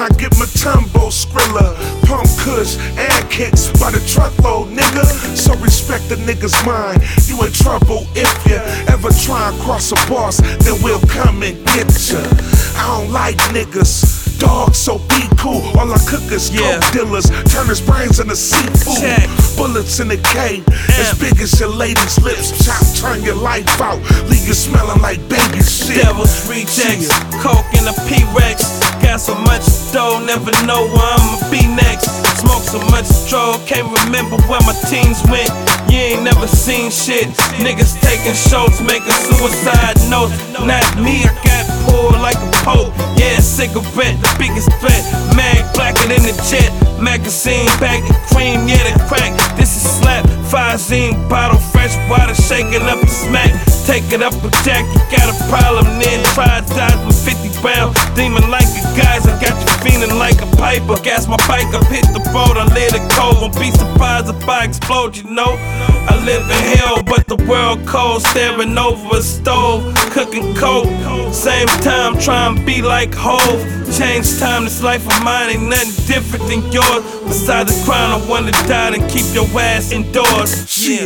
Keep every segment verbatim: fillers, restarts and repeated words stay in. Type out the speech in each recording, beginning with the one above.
Tryna get my tumbo skrilla, pump kush and kicks by the truckload, nigga. So respect the nigga's mind. You in trouble if you ever try and cross a boss, then we'll come and get ya. I don't like niggas, dog, so be cool. All I cook is yeah. coke dealers, turn his brains into seafood. Check. Bullets in the K, as big as your lady's lips. Chop, turn your life out, leave you smelling like baby shit. Devil's rejects, coke in a P-Rex. Got so much dough, never know where I'ma be next. Smoke so much stroll, can't remember where my teens went. You ain't never seen shit. Niggas taking shots, making suicide notes. Not me, I got pulled like a pope. Yeah, cigarette, the biggest threat. Mag blacker than the jet. Magazine, bag of cream, yeah, the crack. This is slap, five-zine bottle, fresh water, shaking up and smack. Take it up with Jack, you got a problem, then try to dodge with fifty rounds. Demon like a guys, I got you feeling like a piper. Gas my bike up, hit the road, I let it cold. Won't be surprised if I explode, you know. I live in hell, but the world cold, staring over a stove, cooking coke. Same time, trying to be like Hove. Change time, this life of mine ain't nothing different than yours. Besides the crown, I wanna die and keep your ass indoors. Yeah.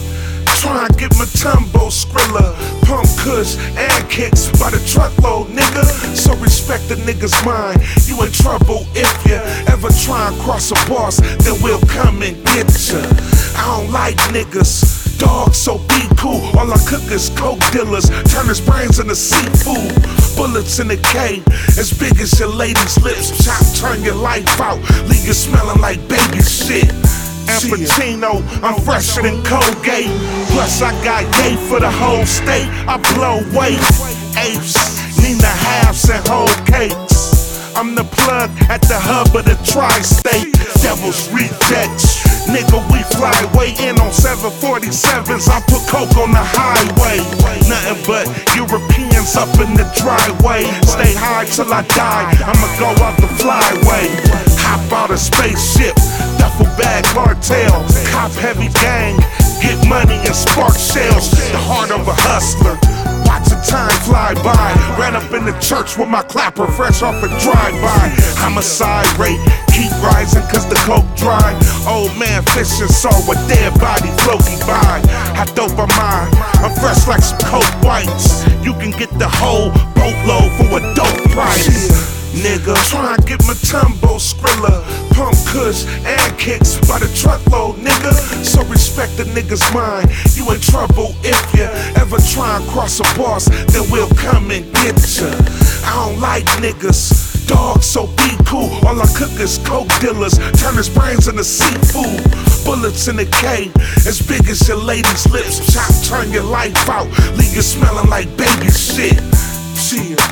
Try and get my tumbo skrilla, pump kush and kicks by the truckload, nigga. So respect the nigga's mind. You in trouble if you ever try and cross a boss, then we'll come and get ya. I don't like niggas, dog, so be cool. All I cook is coke dealers, turn his brains into seafood. Bullets in the K, as big as your lady's lips. Chop, turn your life out, leave you smelling like baby shit. And Pacino, I'm fresher than Colgate. Plus I got gay for the whole state. I blow weight, apes, Nina halves and whole cakes. I'm the plug at the hub of the tri-state. Devil's rejects, nigga, we fly way in on seven forty-sevens. I put coke on the highway. Nothing but Europeans up in the driveway. Stay high till I die, I'ma go out the flyway. Hop out a spaceship, duffel bag cartel, cop heavy gang, get money and spark shells. The heart of a hustler, watch the time fly by. Ran up in the church with my clapper, fresh off a drive-by. Homicide rate keep rising cause the coke dry. Old man fishing saw a dead body floating by. I dope on mine, I'm fresh like some coke whites. You can get the whole boatload for a dope price. Nigga, try and get my tumbo skrilla, pump kush and kicks by the truckload, nigga. So respect the nigga's mind. You in trouble if you ever try and cross a boss, then we'll come and get ya. I don't like niggas, dog, so be cool. All I cook is coke dealers, turn his brains into seafood. Bullets in the K, as big as your lady's lips. Chop, turn your life out, leave you smelling like baby shit. See ya.